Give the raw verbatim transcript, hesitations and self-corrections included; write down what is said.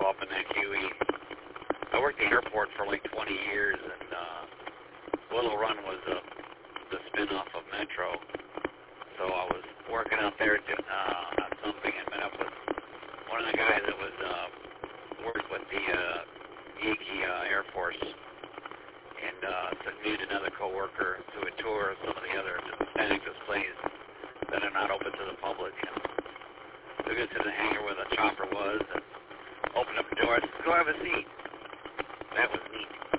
up in that Huey. I worked at the airport for like twenty years, and uh, Willow Run was a, the spin-off of Metro. So I was working out there to, uh, on something and met up with one of the guys that was uh, worked with the uh, Yankee uh, Air Force, and uh, took me and another coworker to a tour of some of the other Hispanic displays that are not open to the public. And took us to the hangar where the chopper was, and opened up the door. I said, "Go have a seat." That was neat.